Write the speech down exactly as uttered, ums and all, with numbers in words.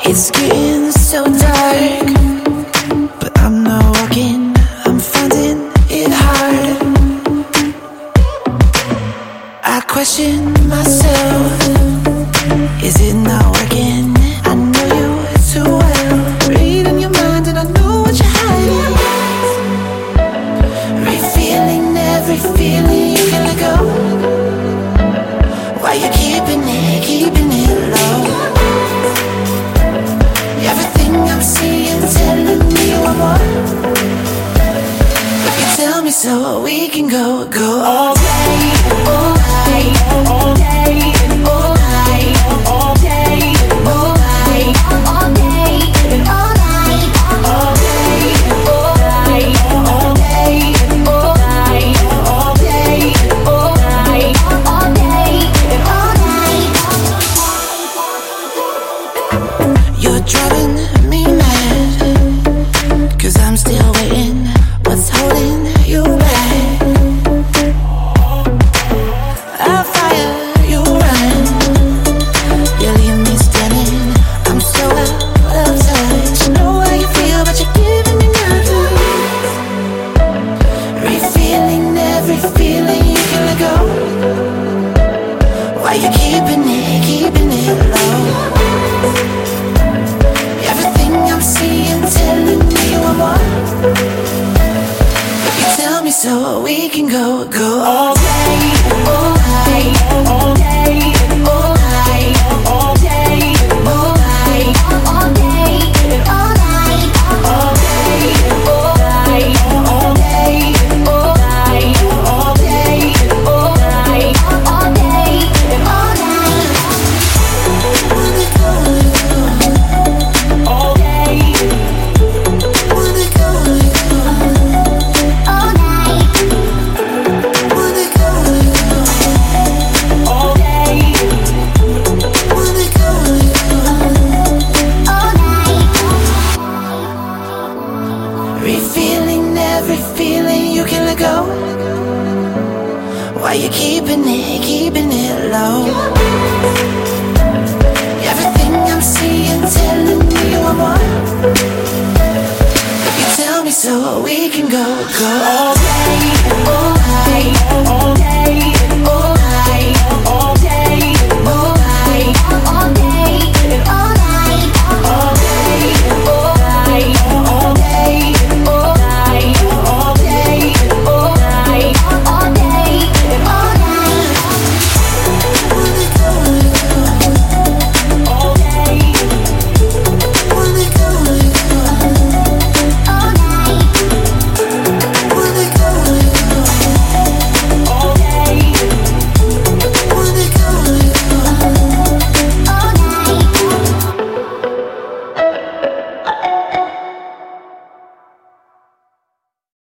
It's getting so dark, but I'm not walking, I'm finding it hard. I question myself, is it not working? I know you too well, reading your mind and I know what you're hiding. Refeeling every feeling you can let go. Why you keeping it, keeping it low? Everything I'm seeing telling me you want more. If you tell me so, we can go, go all day, all night, all day, all night, all day, all night, all day, all night, all day, all night, all day, all night, all day, all night, all day, all night. You're driving me mad, 'cause I'm still waiting. What's holding you back? I fire, you run. You leave me standing. I'm so out of touch. Know how you feel, but you're giving me nothing. Refeeling every feeling you can let go. Why you keeping it, keeping it low? Everything I'm seeing telling me you want more. If you tell me so, we can go, go all day, all night, all day, all night, all day, all night, all day, all night, all day, all night, all day, all night, all day, all night, all day, all night. Wanna go, all day. Wanna go, all night. Wanna go, all day. Wanna go, all night. Refeeling every feeling you can let go. Why you keeping it, keeping it low? Everything I'm seeing telling me you want more. If you tell me so, we can go, go all day, all night.